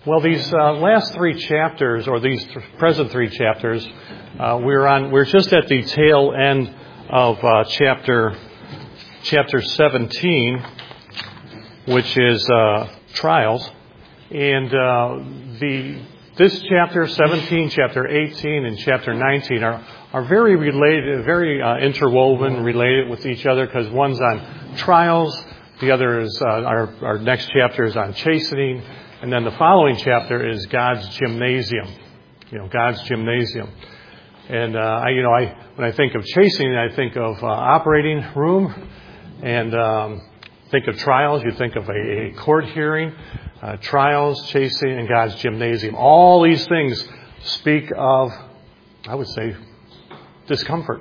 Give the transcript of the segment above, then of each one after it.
Well, these last three chapters, or these present three chapters, we're just at the tail end of chapter 17, which is trials, and this chapter 17, chapter 18, and chapter 19 are very related, very interwoven, related with each other, because one's on trials, the other is our next chapter is on chastening. And then the following chapter is God's gymnasium. God's gymnasium. And when I think of chastening, I think of operating room, and think of trials. You think of a court hearing, trials, chastening, and God's gymnasium. All these things speak of, I would say, discomfort.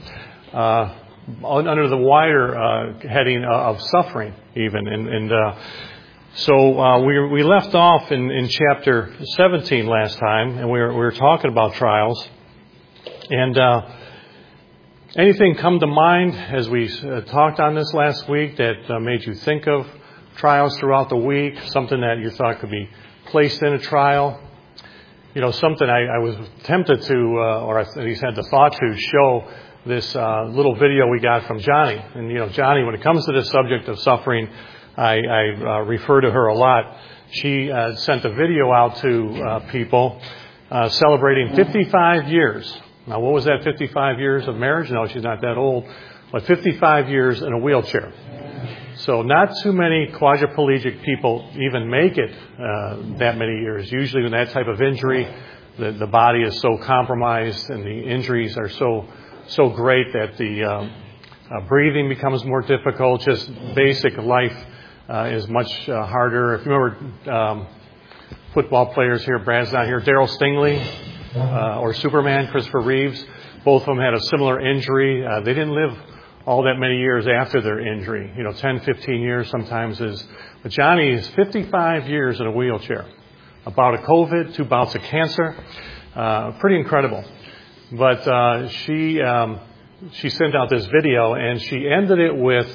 Under the wider heading of suffering, even. So we left off in chapter 17 last time, and we were talking about trials. And anything come to mind as we talked on this last week that made you think of trials throughout the week? Something that you thought could be placed in a trial? Something I was tempted to, or at least had the thought to show this little video we got from Johnny. And Johnny, when it comes to this subject of suffering, I refer to her a lot. She sent a video out to people celebrating 55 years. Now, what was that, 55 years of marriage? No, she's not that old. But 55 years in a wheelchair. So not too many quadriplegic people even make it that many years. Usually when that type of injury, the body is so compromised and the injuries are so great that the breathing becomes more difficult. Just basic life is much harder. If you remember football players here, Brad's not here, Darryl Stingley or Superman, Christopher Reeves, both of them had a similar injury. They didn't live all that many years after their injury. 10, 15 years sometimes is. But Johnny is 55 years in a wheelchair. A bout of COVID, 2 bouts of cancer. Pretty incredible. But she sent out this video, and she ended it with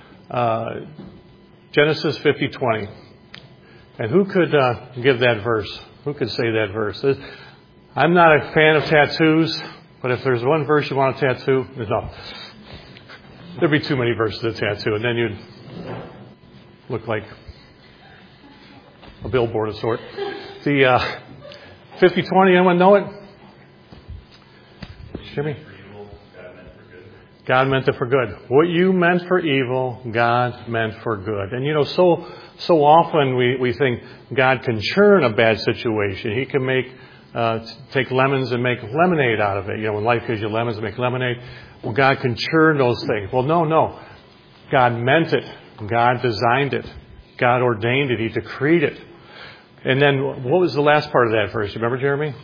Genesis 50:20. And who could give that verse? Who could say that verse? I'm not a fan of tattoos, but if there's one verse you want to tattoo, no. There'd be too many verses to tattoo, and then you'd look like a billboard of sort. The 50:20, anyone know it? Jimmy? God meant it for good. What you meant for evil, God meant for good. And so often we think God can churn a bad situation. He can take lemons and make lemonade out of it. When life gives you lemons, make lemonade. Well, God can churn those things. Well, no. God meant it. God designed it. God ordained it. He decreed it. And then what was the last part of that verse? You remember, Jeremy?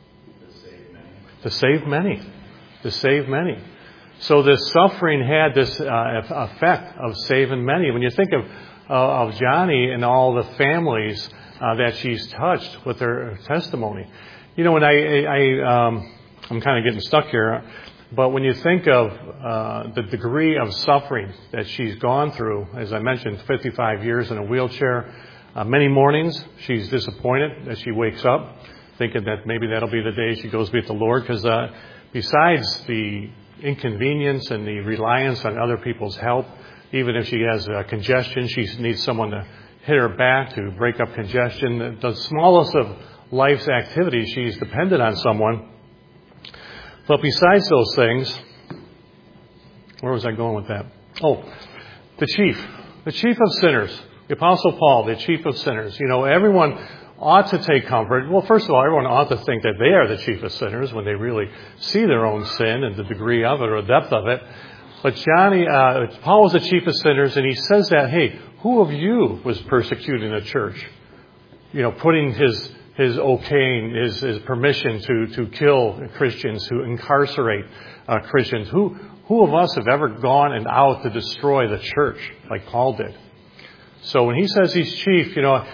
To save many. To save many. So this suffering had this effect of saving many. When you think of Johnny and all the families that she's touched with her testimony, when I'm kind of getting stuck here, but when you think of the degree of suffering that she's gone through, as I mentioned, 55 years in a wheelchair, many mornings she's disappointed as she wakes up, thinking that maybe that'll be the day she goes meet the Lord, because besides the inconvenience and the reliance on other people's help, even if she has congestion, she needs someone to hit her back to break up congestion. The smallest of life's activities, she's dependent on someone. But besides those things, where was I going with that? Oh, the chief of sinners, the Apostle Paul, the chief of sinners. Everyone ought to take comfort. Well, first of all, everyone ought to think that they are the chief of sinners when they really see their own sin and the degree of it or the depth of it. But Paul was the chief of sinners, and he says that, hey, who of you was persecuting the church? Putting his okaying, his permission to kill Christians, to incarcerate Christians. Who of us have ever gone and out to destroy the church like Paul did? So when he says he's chief,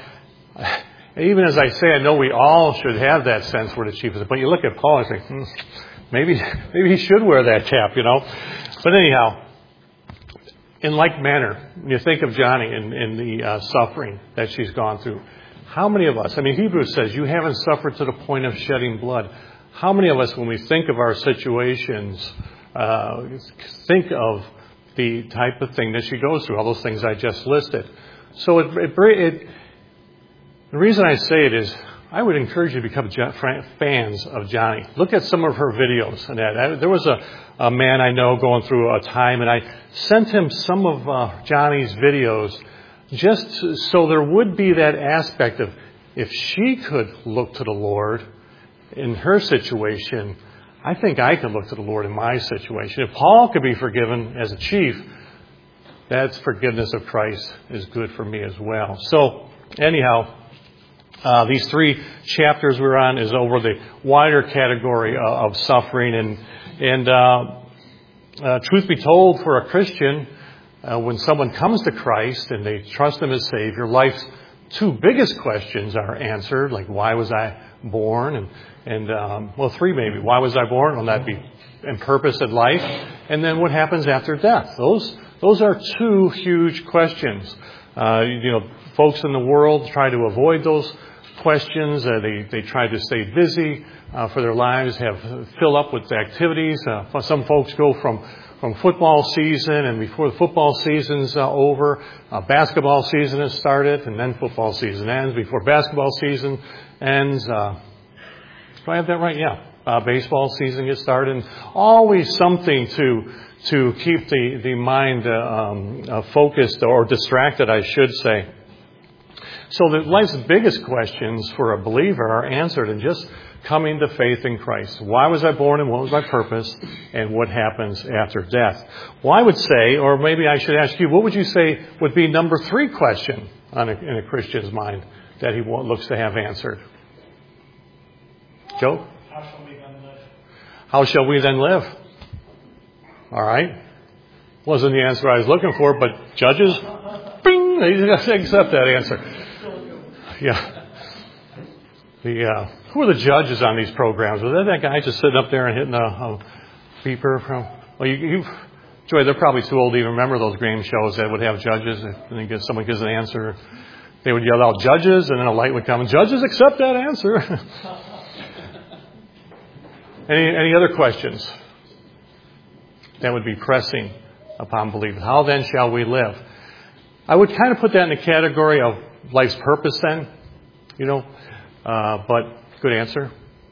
even as I say, I know we all should have that sense where the chief is. But you look at Paul and think, maybe he should wear that cap, But anyhow, in like manner, you think of Johnny in the suffering that she's gone through. How many of us, Hebrews says, you haven't suffered to the point of shedding blood. How many of us, when we think of our situations, think of the type of thing that she goes through, all those things I just listed? So the reason I say it is, I would encourage you to become fans of Johnny. Look at some of her videos. And there was a man I know going through a time, and I sent him some of Johnny's videos just so there would be that aspect of, if she could look to the Lord in her situation, I think I could look to the Lord in my situation. If Paul could be forgiven as a chief, that forgiveness of Christ is good for me as well. So, anyhow, these 3 chapters we're on is over the wider category of suffering. And truth be told, for a Christian, when someone comes to Christ and they trust Him as Savior, life's 2 biggest questions are answered, like, why was I born? And 3 maybe. Why was I born? Will that be in purpose in life? And then what happens after death? Those are 2 huge questions. Folks in the world try to avoid those questions. They try to stay busy for their lives, fill up with activities. Some folks go from football season, and before the football season's over, basketball season has started, and then football season ends. Before basketball season ends, do I have that right? Yeah. Baseball season gets started, and always something to keep the mind focused or distracted, I should say. So that life's biggest questions for a believer are answered in just coming to faith in Christ. Why was I born, and what was my purpose, and what happens after death? Well, I would say, or maybe I should ask you, what would you say would be number 3 question in a Christian's mind that he looks to have answered? Joe? How shall we then live? How shall we then live? All right. Wasn't the answer I was looking for, but judges, bing, they accept that answer. Yeah. Who are the judges on these programs? Was that guy just sitting up there and hitting a beeper from? Well, Joy, they're probably too old to even remember those game shows that would have judges, and then someone gives an answer. They would yell out judges, and then a light would come. Judges accept that answer. Any other questions that would be pressing upon believers? How then shall we live? I would kind of put that in the category of life's purpose then, but good answer.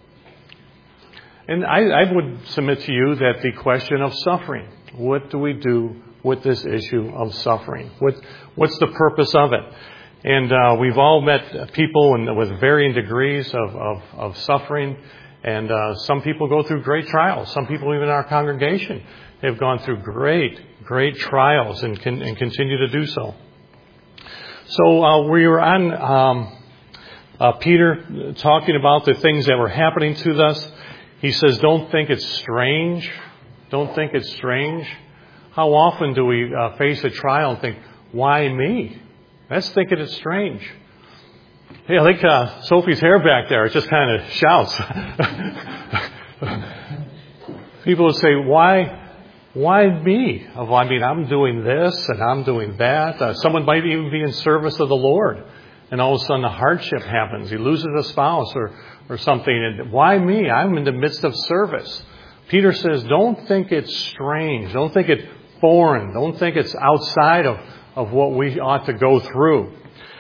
And I would submit to you that the question of suffering, what do we do with this issue of suffering? What's the purpose of it? And we've all met people with varying degrees of suffering, and some people go through great trials. Some people, even in our congregation, have gone through great trials and continue to do so. So we were on Peter talking about the things that were happening to us. He says, don't think it's strange. Don't think it's strange. How often do we face a trial and think, why me? That's thinking it's strange. Hey, I think Sophie's hair back there, it just kind of shouts. People will say, why me? I'm doing this and I'm doing that. Someone might even be in service of the Lord, and all of a sudden a hardship happens. He loses a spouse or something. And why me? I'm in the midst of service. Peter says, don't think it's strange. Don't think it foreign. Don't think it's outside of what we ought to go through.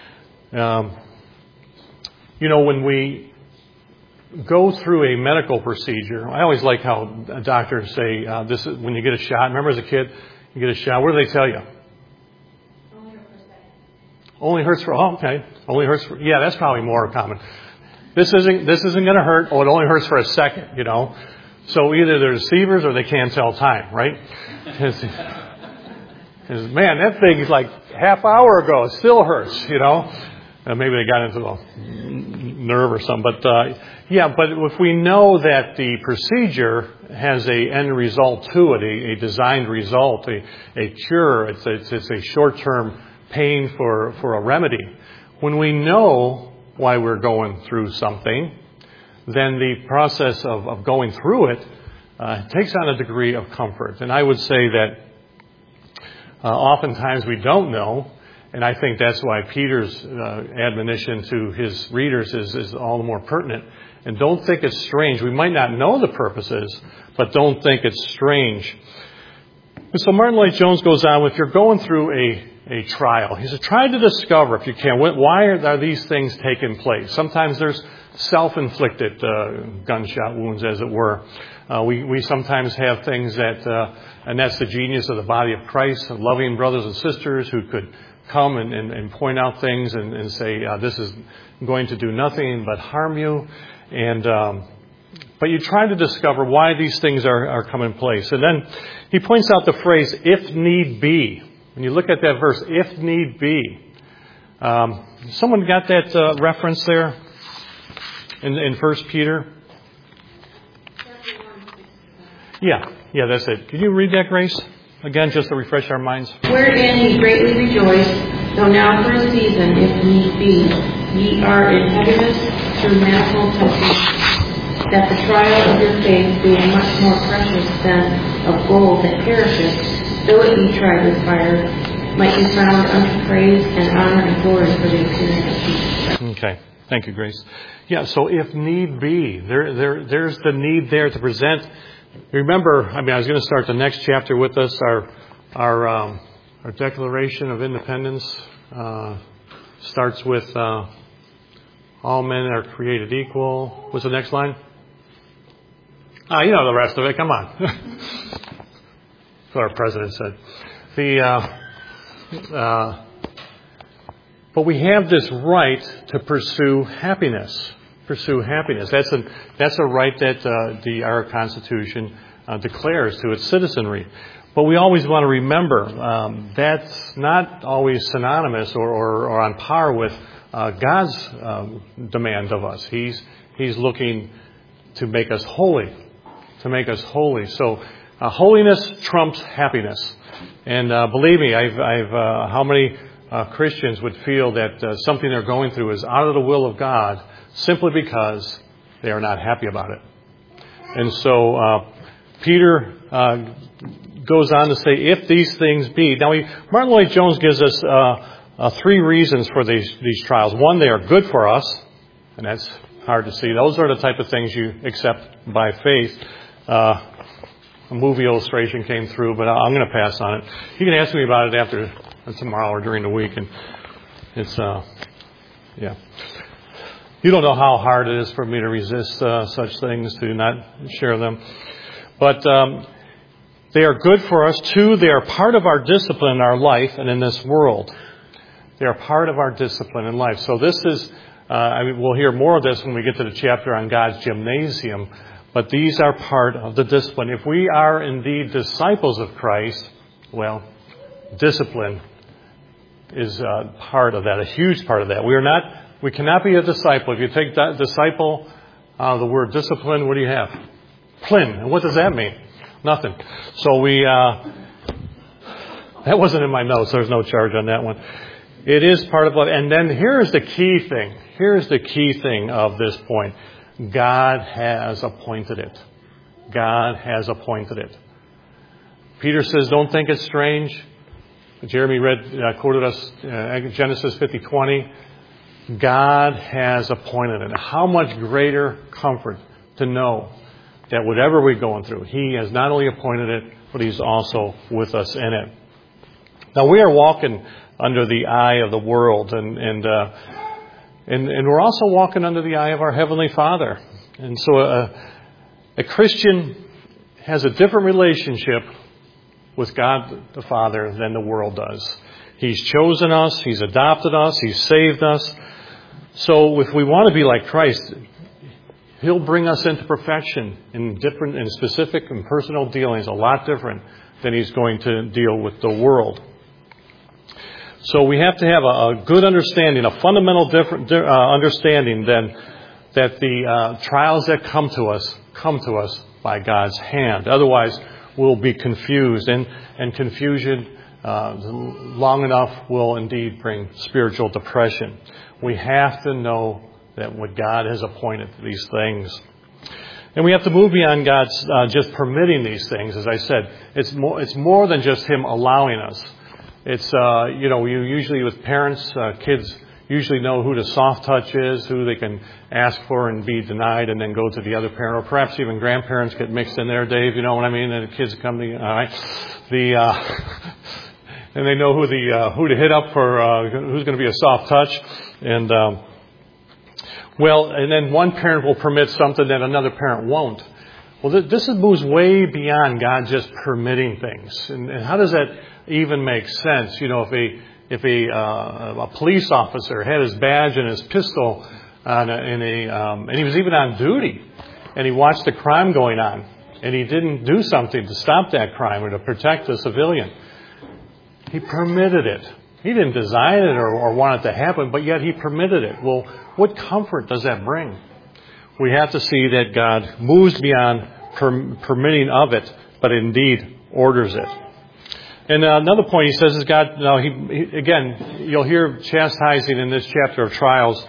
When we go through a medical procedure, I always like how doctors say, this is when you get a shot. Remember as a kid, you get a shot. What do they tell you? Only hurts for, okay. Only hurts for, yeah, that's probably more common. This isn't going to hurt. Oh, it only hurts for a second, So either they're deceivers or they can't tell time, right? Because, man, that thing is like half hour ago. It still hurts, Maybe they got into the nerve or something. But, but if we know that the procedure has a end result to it, a designed result, a cure, it's a short-term pain for a remedy. When we know why we're going through something, then the process of going through it takes on a degree of comfort. And I would say that oftentimes we don't know, And I think that's why Peter's admonition to his readers is all the more pertinent. And don't think it's strange. We might not know the purposes, but don't think it's strange. And so Martin Lloyd-Jones goes on, if you're going through a trial, he says, try to discover, if you can, why are these things taking place? Sometimes there's self-inflicted gunshot wounds, as it were. We sometimes have things that, and that's the genius of the body of Christ, loving brothers and sisters who could come and point out things and say, this is going to do nothing but harm you. And but you try to discover why these things are coming in place. And then he points out the phrase, if need be. When you look at that verse, if need be. Someone got that reference there in 1 Peter? Yeah, that's it. Can you read that, Grace? Again, just to refresh our minds. Wherein ye greatly rejoice, though now for a season, if need be, ye are in heaviness through manifold temptation, that the trial of your faith, being much more precious than of gold that perisheth, though it be tried with fire, might be found unto praise and honor and glory for the appearing of Jesus. Okay. Thank you, Grace. Yeah, so if need be, there's the need there to present. Remember, I was going to start the next chapter with us, our Declaration of Independence starts with all men are created equal. What's the next line? You know the rest of it. Come on. That's what our president said. But we have this right to pursue happiness. Pursue happiness. That's a right that our Constitution declares to its citizenry. But we always want to remember that's not always synonymous or on par with God's demand of us. He's looking to make us holy. To make us holy. So holiness trumps happiness. And believe me, how many Christians would feel that something they're going through is out of the will of God simply because they are not happy about it. And so Peter goes on to say, if these things be. Now, Martin Lloyd-Jones gives us 3 reasons for these trials. One, they are good for us, and that's hard to see. Those are the type of things you accept by faith. A movie illustration came through, but I'm going to pass on it. You can ask me about it after tomorrow or during the week, and it's yeah. You don't know how hard it is for me to resist such things, to not share them. But they are good for us. 2, they are part of our discipline in our life and in this world. They are part of our discipline in life. So this is, we'll hear more of this when we get to the chapter on God's gymnasium. But these are part of the discipline. If we are indeed disciples of Christ, well, discipline is part of that, a huge part of that. We cannot be a disciple. If you take that disciple, the word discipline, what do you have? Plin. And what does that mean? Nothing. So that wasn't in my notes. There's no charge on that one. It is part of life. And then here's the key thing. Here's the key thing of this point. God has appointed it. God has appointed it. Peter says, don't think it's strange. Jeremy quoted us Genesis 50:20. God has appointed it. How much greater comfort to know that whatever we're going through, He has not only appointed it, but He's also with us in it. Now, we are walking under the eye of the world, and we're also walking under the eye of our Heavenly Father. And so a Christian has a different relationship with God the Father than the world does. He's chosen us. He's adopted us. He's saved us. So if we want to be like Christ, He'll bring us into perfection in specific and personal dealings, a lot different than He's going to deal with the world. So we have to have a good understanding, a fundamental understanding then that the trials that come to us by God's hand. Otherwise, we'll be confused, and confusion long enough will indeed bring spiritual depression. We have to know that what God has appointed these things. And we have to move beyond God's just permitting these things. As I said, it's more than just Him allowing us. It's, you usually with parents, kids usually know who the soft touch is, who they can ask for and be denied and then go to the other parent. Or perhaps even grandparents get mixed in there, Dave, you know what I mean? And the kids come to you, all right? And they know who to hit up for, who's going to be a soft touch. And, and then one parent will permit something that another parent won't. Well, this moves way beyond God just permitting things. And how does that even make sense? If a police officer had his badge and his pistol and he was even on duty, and he watched a crime going on, and he didn't do something to stop that crime or to protect the civilian, he permitted it. He didn't design it or want it to happen, but yet he permitted it. Well, what comfort does that bring? We have to see that God moves beyond permitting of it, but indeed orders it. And another point he says is God, again, you'll hear chastising in this chapter of trials.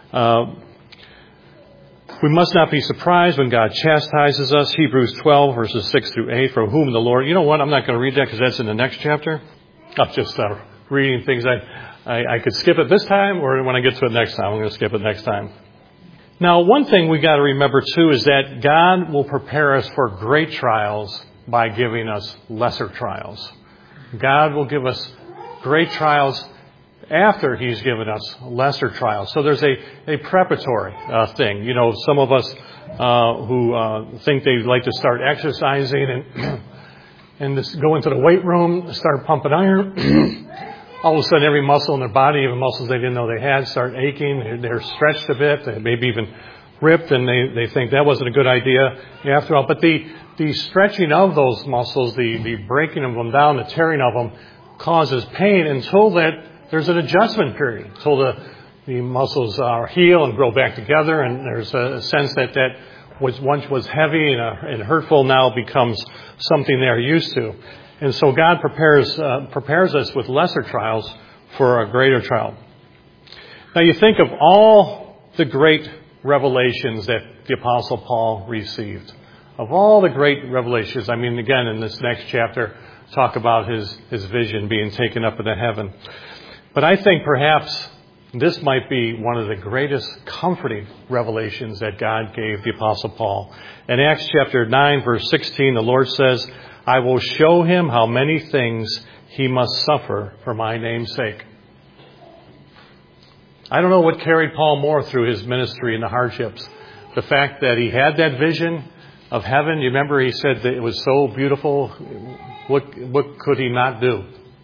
We must not be surprised when God chastises us. Hebrews 12, verses 6 through 8, for whom the Lord... You know what? I'm not going to read that because that's in the next chapter. I'm just reading things I could skip it this time, or when I get to it next time, I'm going to skip it next time. Now, one thing we got to remember, too, is that God will prepare us for great trials by giving us lesser trials. God will give us great trials after He's given us lesser trials. So there's a preparatory thing. Some of us who think they like to start exercising and just go into the weight room, start pumping iron. All of a sudden, every muscle in their body, even muscles they didn't know they had, start aching. They're stretched a bit. They maybe even ripped, and they think that wasn't a good idea after all. But the stretching of those muscles, the breaking of them down, the tearing of them, causes pain until that there's an adjustment period, until the muscles heal and grow back together, and there's a sense that which once was heavy and hurtful now becomes something they're used to. And so God prepares us with lesser trials for a greater trial. Now you think of all the great revelations that the Apostle Paul received. Of all the great revelations, again, in this next chapter, talk about his vision being taken up into heaven. But I think perhaps this might be one of the greatest comforting revelations that God gave the Apostle Paul. In Acts chapter 9, verse 16, the Lord says, I will show him how many things he must suffer for my name's sake. I don't know what carried Paul more through his ministry and the hardships. The fact that he had that vision of heaven. You remember he said that it was so beautiful. What could he not do?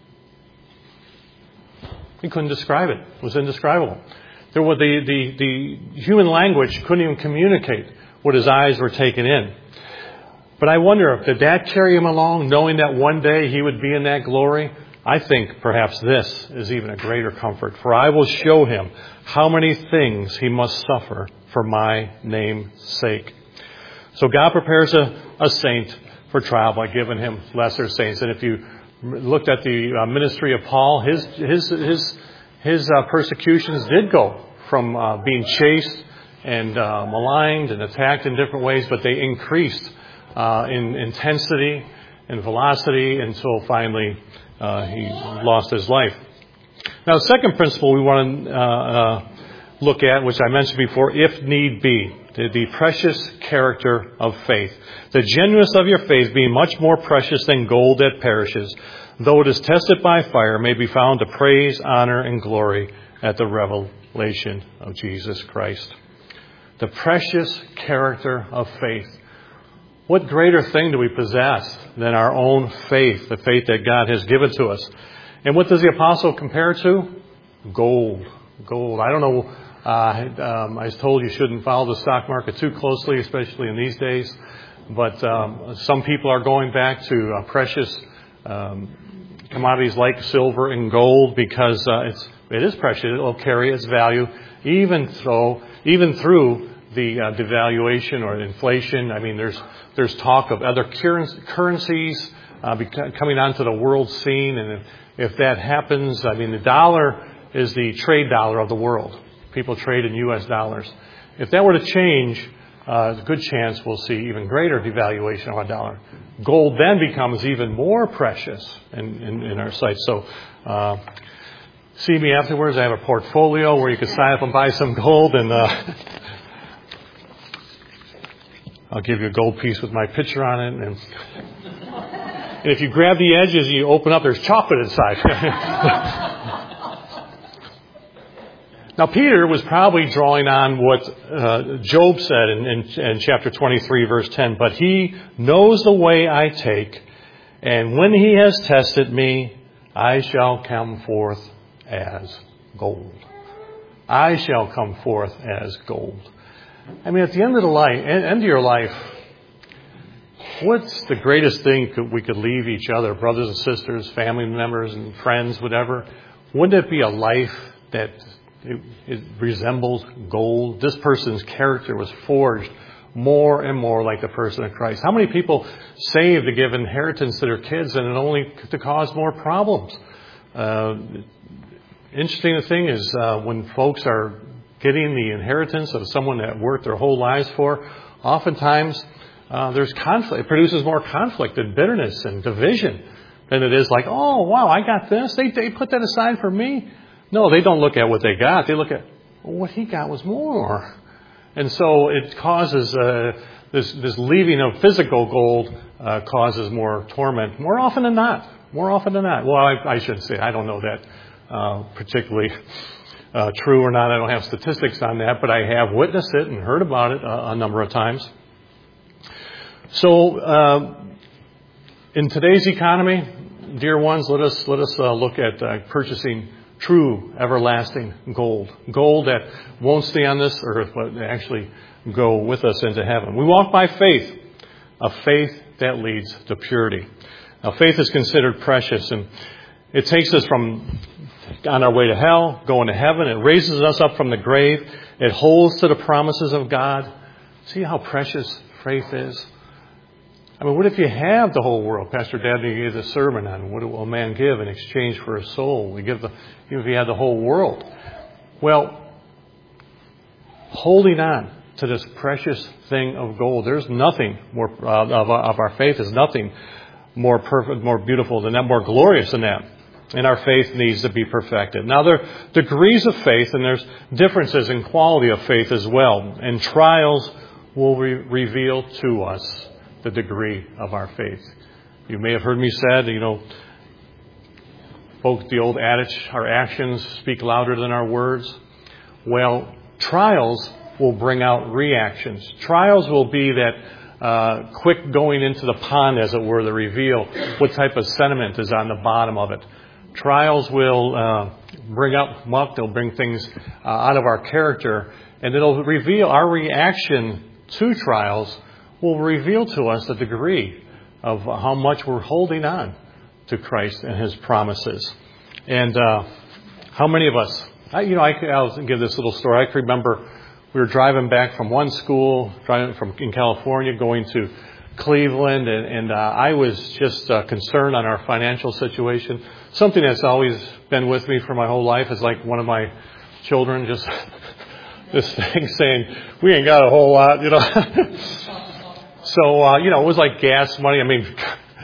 He couldn't describe it. It was indescribable. There were the human language couldn't even communicate what his eyes were taking in. But I wonder, did that carry him along, knowing that one day he would be in that glory? I think perhaps this is even a greater comfort. For I will show him how many things he must suffer for my name's sake. So God prepares a saint for trial by giving him lesser saints. And if you looked at the ministry of Paul, his persecutions did go from being chased and maligned and attacked in different ways, but they increased in intensity and velocity until finally he lost his life. Now, the second principle we want to look at, which I mentioned before, if need be, the precious character of faith. The genuineness of your faith being much more precious than gold that perishes, though it is tested by fire, may be found to praise, honor, and glory at the revelation of Jesus Christ. The precious character of faith. What greater thing do we possess than our own faith, the faith that God has given to us? And what does the apostle compare to? Gold. Gold. I don't know. I was told you shouldn't follow the stock market too closely, especially in these days. But some people are going back to precious commodities like silver and gold because it is precious. It will carry its value even through the devaluation or inflation. There's talk of other currencies coming onto the world scene, and if that happens, the dollar is the trade dollar of the world. People trade in U.S. dollars. If that were to change, there's a good chance we'll see even greater devaluation of our dollar. Gold then becomes even more precious in our sight. So see me afterwards. I have a portfolio where you can sign up and buy some gold, and I'll give you a gold piece with my picture on it. And if you grab the edges and you open up, there's chocolate inside. Now, Peter was probably drawing on what Job said in chapter 23, verse 10. But he knows the way I take, and when he has tested me, I shall come forth as gold. I shall come forth as gold. I mean, at the end of your life, what's the greatest thing we could leave each other, brothers and sisters, family members and friends, whatever? Wouldn't it be a life that it resembles gold? This person's character was forged more and more like the person of Christ. How many people save to give inheritance to their kids and it only to cause more problems? Interesting thing is when folks are getting the inheritance of someone that worked their whole lives for, oftentimes there's conflict. It produces more conflict and bitterness and division than it is like, oh, wow, I got this. They put that aside for me. No, they don't look at what they got. They look at, well, what he got was more. And so it causes this leaving of physical gold causes more torment more often than not. More often than not. Well, I shouldn't say. I don't know that particularly true or not. I don't have statistics on that, but I have witnessed it and heard about it a number of times. So in today's economy, dear ones, let us look at purchasing true, everlasting gold. Gold that won't stay on this earth, but actually go with us into heaven. We walk by faith, a faith that leads to purity. Now, faith is considered precious, and it takes us from on our way to hell, going to heaven. It raises us up from the grave. It holds to the promises of God. See how precious faith is? I mean, what if you have the whole world? Pastor Dabney gave the sermon on what will a man give in exchange for his soul. Even if he had the whole world. Well, holding on to this precious thing of gold, there's nothing more of our faith is nothing more perfect, more beautiful than that, more glorious than that. And our faith needs to be perfected. Now, there are degrees of faith, and there's differences in quality of faith as well. And trials will reveal to us the degree of our faith. You may have heard me said, both the old adage, our actions speak louder than our words. Well, trials will bring out reactions. Trials will be that quick going into the pond, as it were, to reveal what type of sediment is on the bottom of it. Trials will bring up muck. They'll bring things out of our character, and it'll reveal our reaction to trials will reveal to us the degree of how much we're holding on to Christ and His promises. And how many of us, I'll give this little story. I can remember we were driving back from one school, in California, going to Cleveland, and I was just concerned on our financial situation. Something that's always been with me for my whole life is like one of my children, just this thing saying, we ain't got a whole lot, So, it was like gas money. I mean,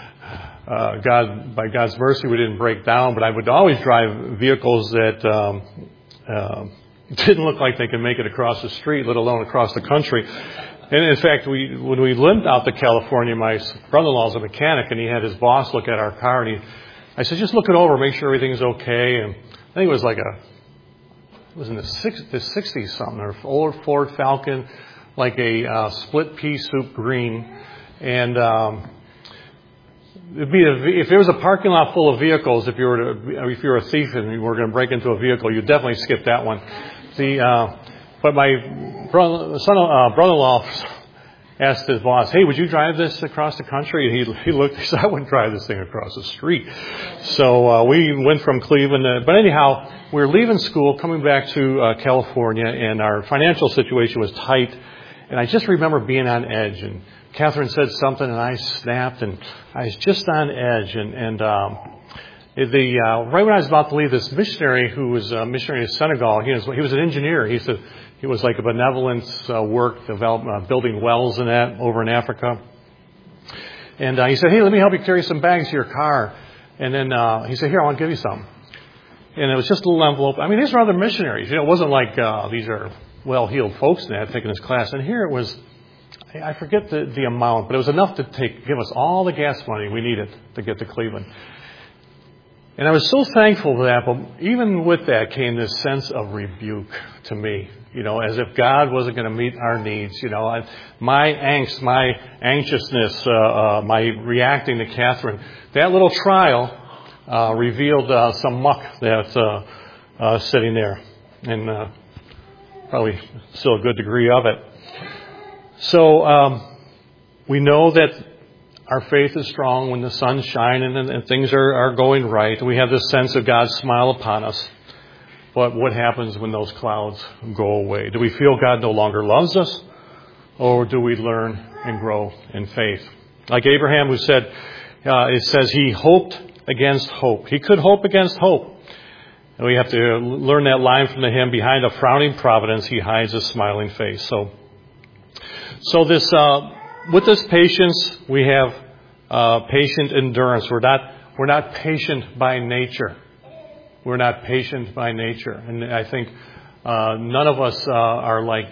by God's mercy, we didn't break down, but I would always drive vehicles that didn't look like they could make it across the street, let alone across the country. And in fact, when we lived out to California, my brother-in-law's a mechanic, and he had his boss look at our car, and I said, just look it over, make sure everything's okay. And I think it was like it was in the 60s something, or old Ford Falcon, like a split pea soup green. And if there was a parking lot full of vehicles, if you were a thief and you were going to break into a vehicle, you'd definitely skip that one. But my brother-in-law asked his boss, hey, would you drive this across the country? And he looked, he said, I wouldn't drive this thing across the street. So we went from Cleveland. But anyhow, we were leaving school, coming back to California, and our financial situation was tight. And I just remember being on edge. And Catherine said something, and I snapped, and I was just on edge. And right when I was about to leave, this missionary who was a missionary to Senegal, he was an engineer. He said, It was like a benevolence work, building wells and that over in Africa. And he said, hey, let me help you carry some bags to your car. And then he said, here, I want to give you some. And it was just a little envelope. I mean, these were other missionaries. It wasn't like these are well-heeled folks that had taken this class. And here it was, I forget the amount, but it was enough to give us all the gas money we needed to get to Cleveland. And I was so thankful for that, but even with that came this sense of rebuke to me, as if God wasn't going to meet our needs. My angst, my anxiousness, my reacting to Catherine, that little trial revealed some muck that's sitting there, and probably still a good degree of it. So we know that our faith is strong when the sun's shining and things are going right. We have this sense of God's smile upon us. But what happens when those clouds go away? Do we feel God no longer loves us? Or do we learn and grow in faith? Like Abraham, who said, it says he hoped against hope. He could hope against hope. And we have to learn that line from the hymn, behind a frowning providence, he hides a smiling face. So this, with this patience, we have patient endurance. We're not patient by nature. We're not patient by nature. And I think none of us are like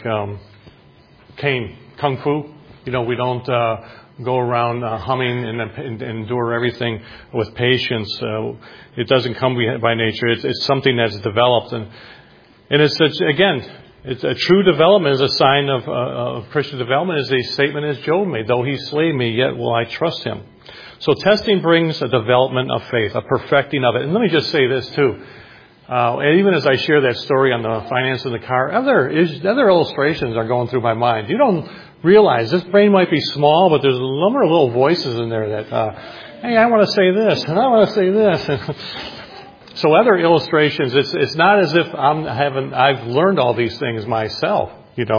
Cain, Kung Fu. We don't go around humming and endure everything with patience. It doesn't come by nature. It's something that's developed. And it's a true development is a sign of Christian development, is a statement as Job made. Though he slay me, yet will I trust him. So testing brings a development of faith, a perfecting of it. And let me just say this too. And even as I share that story on the finance of the car, other illustrations are going through my mind. You don't realize this brain might be small, but there's a number of little voices in there that, hey, I want to say this, and I want to say this. So other illustrations, it's not as if I've learned all these things myself.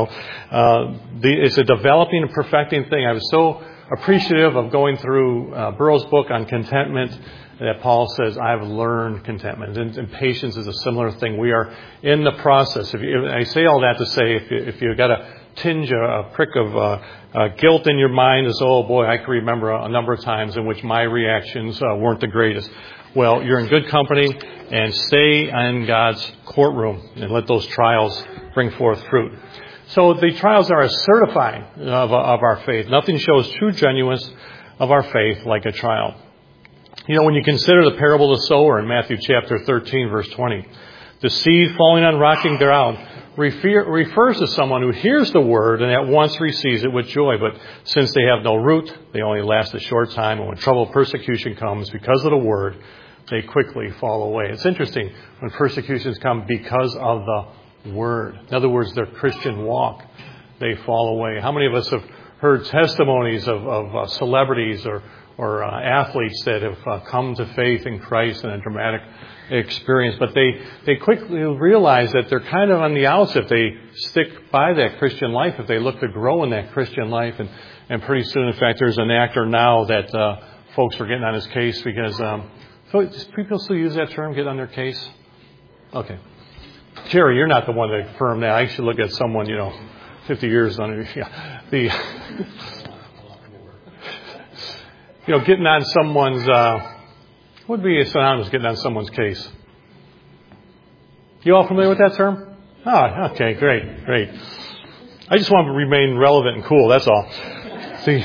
It's a developing and perfecting thing. I was so appreciative of going through Burroughs' book on contentment that Paul says, I've learned contentment. And patience is a similar thing. We are in the process. I say all that to say, if you've got a tinge, a prick of guilt in your mind, as, oh boy, I can remember a number of times in which my reactions weren't the greatest. Well, you're in good company, and stay in God's courtroom and let those trials bring forth fruit. So the trials are a certifying of our faith. Nothing shows true genuineness of our faith like a trial. When you consider the parable of the sower in Matthew chapter 13, verse 20, the seed falling on rocky ground refers to someone who hears the word and at once receives it with joy. But since they have no root, they only last a short time. And when trouble, persecution comes because of the word, they quickly fall away. It's interesting when persecutions come because of the word. In other words, their Christian walk, they fall away. How many of us have heard testimonies of celebrities or athletes that have come to faith in Christ in a dramatic experience, but they quickly realize that they're kind of on the outs if they stick by that Christian life, if they look to grow in that Christian life. And pretty soon, in fact, there's an actor now that folks are getting on his case because so people still use that term, get on their case? Okay. Jerry, you're not the one to confirm that. I should look at someone, 50 years under. Yeah. Getting on someone's, what would be synonymous getting on someone's case? You all familiar with that term? Oh, okay, great. I just want to remain relevant and cool, that's all. See.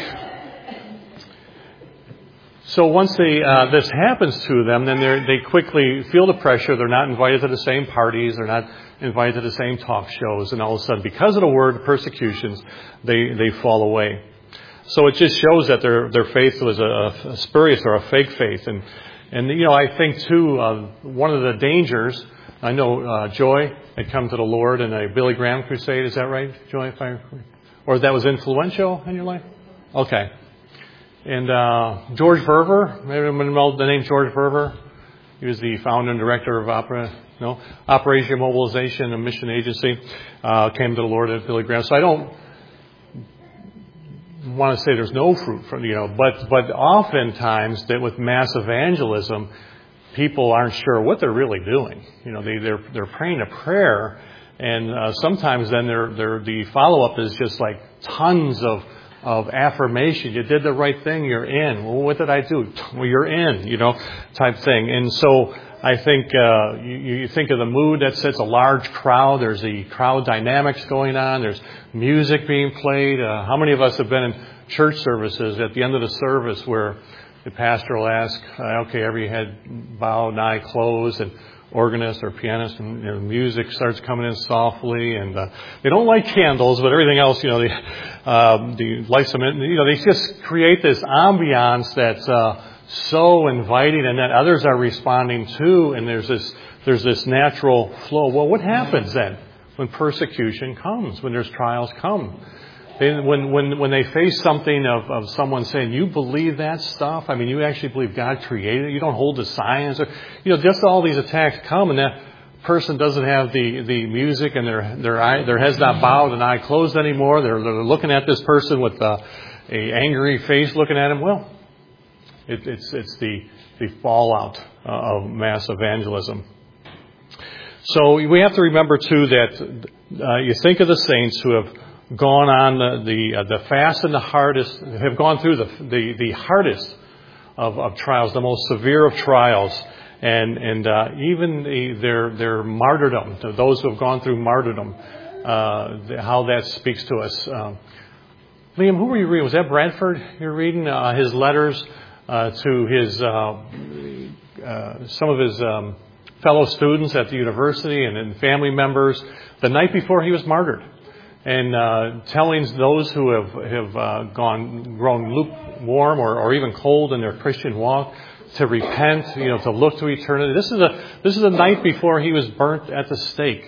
So once this happens to them, then they quickly feel the pressure. They're not invited to the same parties. They're not invited to the same talk shows. And all of a sudden, because of the word persecutions, they fall away. So it just shows that their faith was a spurious or a fake faith. And I think too, one of the dangers, I know Joy had come to the Lord in a Billy Graham crusade. Is that right, Joy? Or that was influential in your life? Okay. And George Verver, maybe everyone knows the name George Verver. He was the founder and director of Operation Mobilization, a mission agency. Came to the Lord at Billy Graham. So I don't want to say there's no fruit from, but oftentimes that with mass evangelism, people aren't sure what they're really doing. They're praying a prayer, And sometimes then the follow-up is just like tons of affirmation. You did the right thing, you're in. Well, what did I do? Well, you're in, type thing. And so I think you think of the mood that sets a large crowd. There's the crowd dynamics going on. There's music being played. How many of us have been in church services at the end of the service where the pastor will ask, okay, every head bowed and eye closed, and organist or pianist, and music starts coming in softly, and they don't light candles, but everything else, they light some, they just create this ambiance that's so inviting, and that others are responding to, and there's this natural flow. Well, what happens then when persecution comes, when there's trials come? When they face something of someone saying, you believe that stuff? I mean, you actually believe God created it? You don't hold to science? Or, just all these attacks come, and that person doesn't have the music, and their head's not bowed and eye closed anymore. They're looking at this person with a angry face looking at him. Well, it's the fallout of mass evangelism. So we have to remember, too, that you think of the saints who have gone on the fast and the hardest, have gone through the hardest of trials, the most severe of trials, and even their martyrdom, to those who have gone through martyrdom, how that speaks to us. Liam, who were you reading? Was that Bradford you're reading? His letters to his some of his fellow students at the university and family members the night before he was martyred. And telling those who have grown lukewarm or even cold in their Christian walk to repent, to look to eternity. This is the night before he was burnt at the stake,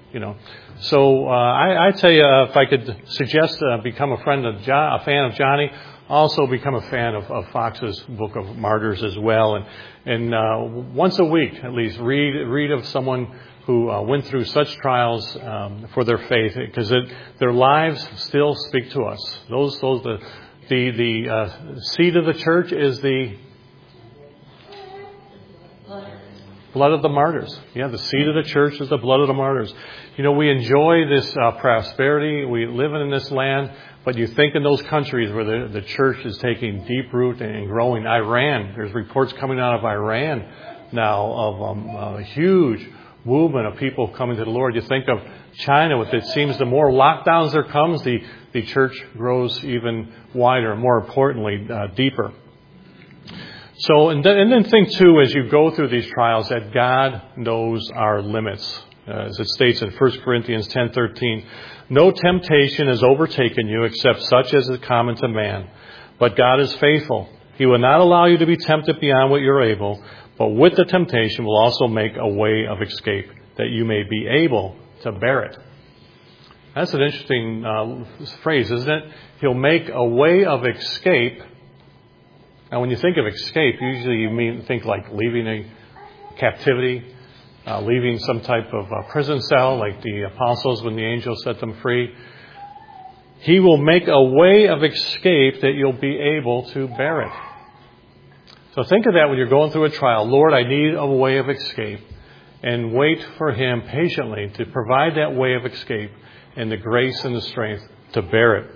So I tell you, if I could suggest become a fan of Johnny, also become a fan of Fox's Book of Martyrs as well, and once a week at least read of someone who went through such trials for their faith, because their lives still speak to us. The seed of the church is the blood of the martyrs. Yeah, the seed of the church is the blood of the martyrs. We enjoy this prosperity. We live in this land, but you think in those countries where the church is taking deep root and growing. Iran, there's reports coming out of Iran now of a huge movement of people coming to the Lord. You think of China, it seems the more lockdowns there comes, the church grows even wider, more importantly, deeper. So, and then think too, as you go through these trials, that God knows our limits. As it states in 1 Corinthians 10:13, no temptation has overtaken you except such as is common to man. But God is faithful. He will not allow you to be tempted beyond what you're able, but with the temptation will also make a way of escape, that you may be able to bear it. That's an interesting phrase, isn't it? He'll make a way of escape. Now, when you think of escape, usually you think like leaving a captivity, leaving some type of prison cell, like the apostles when the angel set them free. He will make a way of escape that you'll be able to bear it. So think of that when you're going through a trial. Lord, I need a way of escape. And wait for Him patiently to provide that way of escape and the grace and the strength to bear it.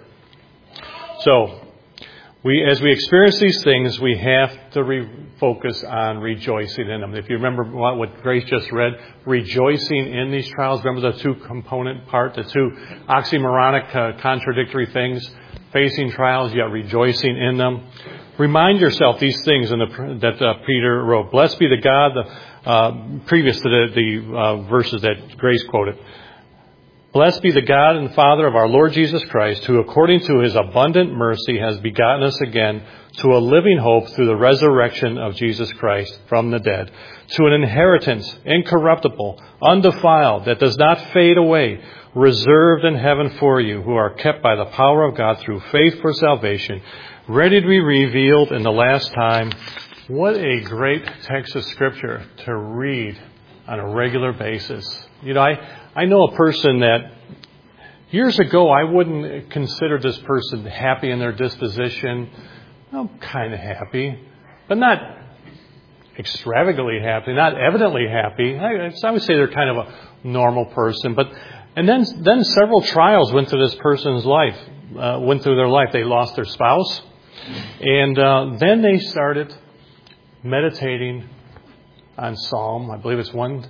So, as we experience these things, we have to focus on rejoicing in them. If you remember what Grace just read, rejoicing in these trials, remember the two component part, the two oxymoronic contradictory things, facing trials yet rejoicing in them. Remind yourself these things that Peter wrote. Blessed be the God, previous to the verses that Grace quoted. Blessed be the God and Father of our Lord Jesus Christ, who according to His abundant mercy has begotten us again to a living hope through the resurrection of Jesus Christ from the dead, to an inheritance incorruptible, undefiled, that does not fade away, reserved in heaven for you, who are kept by the power of God through faith for salvation, ready to be revealed in the last time. What a great text of Scripture to read on a regular basis. I know a person that years ago I wouldn't consider this person happy in their disposition. Well, kind of happy, but not extravagantly happy, not evidently happy. I would say they're kind of a normal person. But And then several trials went through this person's life, went through their life. They lost their spouse. And then they started meditating on Psalm, I believe it's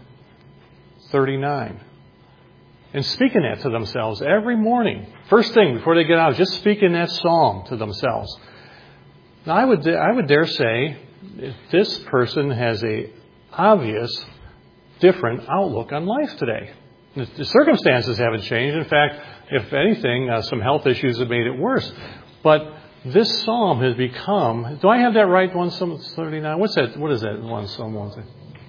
139. And speaking that to themselves every morning. First thing before they get out, just speaking that psalm to themselves. Now I would dare say this person has a obvious different outlook on life today. The circumstances haven't changed. In fact, if anything, some health issues have made it worse. But this psalm has become, do I have that right? 139? What's that? What is that? One Psalm 1.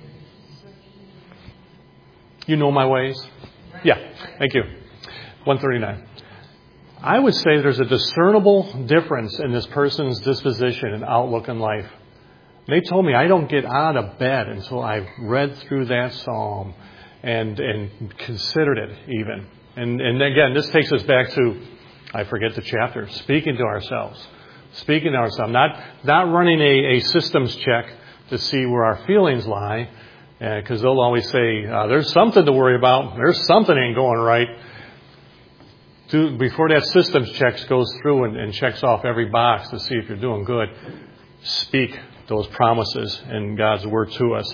You know my ways? Yeah, thank you. 139. I would say there's a discernible difference in this person's disposition and outlook in life. They told me I don't get out of bed until I've read through that psalm and considered it even. And again, this takes us back to, I forget the chapter, speaking to ourselves. Speaking to ourselves. Not running a systems check to see where our feelings lie, because they'll always say, there's something to worry about. There's something ain't going right. Before that systems check goes through and checks off every box to see if you're doing good, speak those promises in God's Word to us.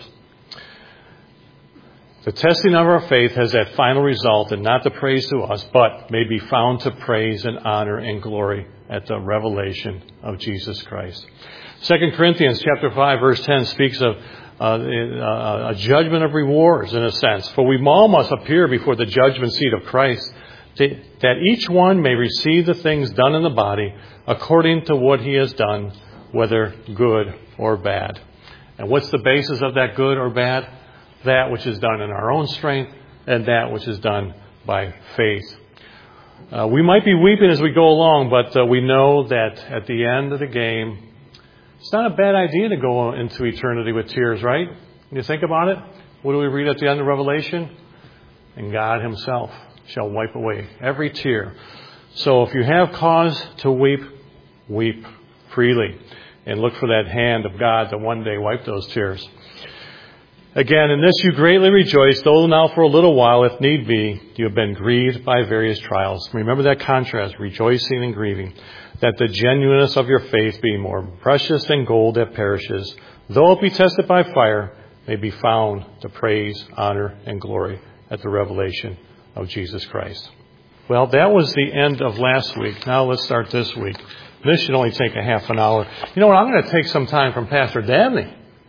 The testing of our faith has that final result, and not the praise to us, but may be found to praise and honor and glory at the revelation of Jesus Christ. 2 Corinthians chapter 5, verse 10 speaks of a judgment of rewards, in a sense. For we all must appear before the judgment seat of Christ, that each one may receive the things done in the body according to what he has done, whether good or bad. And what's the basis of that good or bad? That which is done in our own strength and that which is done by faith. We might be weeping as we go along, but we know that at the end of the game, it's not a bad idea to go into eternity with tears, right? When you think about it, what do we read at the end of Revelation? And God himself shall wipe away every tear. So if you have cause to weep, weep freely. And look for that hand of God to one day wipe those tears. Again, in this you greatly rejoice, though now for a little while, if need be, you have been grieved by various trials. Remember that contrast, rejoicing and grieving, that the genuineness of your faith, being more precious than gold that perishes, though it be tested by fire, may be found to praise, honor, and glory at the revelation of Jesus Christ. Well, that was the end of last week. Now let's start this week. This should only take a half an hour. You know what? I'm going to take some time from Pastor Dabney.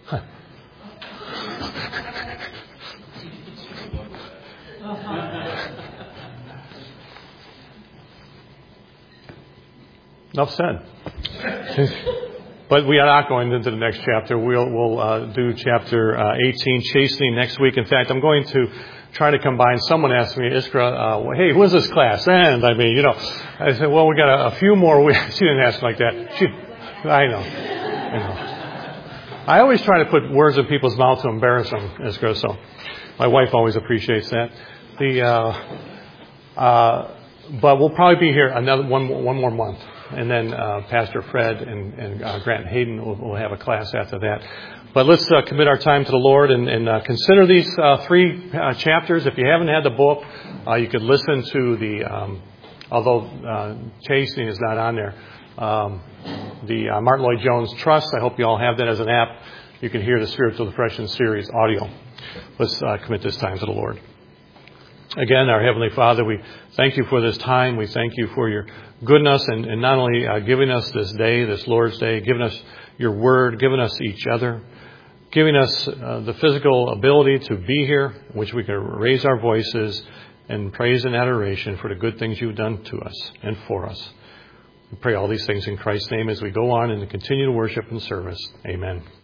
Enough said. But we are not going into the next chapter. We'll do chapter 18, chastening, next week. In fact, I'm going to try to combine. Someone asked me, Iskra, hey, when's this class? And I mean, I said, well, we got a few more weeks. She didn't ask like that. I know. I always try to put words in people's mouth to embarrass them, Iskra. So my wife always appreciates that. But we'll probably be here another one more month. And then Pastor Fred and Grant Hayden will have a class after that. But let's commit our time to the Lord and consider these three chapters. If you haven't had the book, you could listen to the, although chastening is not on there, the Martin Lloyd-Jones Trust. I hope you all have that as an app. You can hear the Spiritual Depression series audio. Let's commit this time to the Lord. Again, our Heavenly Father, we thank you for this time. We thank you for your goodness and not only giving us this day, this Lord's Day, giving us your word, giving us each other, giving us the physical ability to be here, in which we can raise our voices in praise and adoration for the good things you've done to us and for us. We pray all these things in Christ's name as we go on and continue to worship and service. Amen.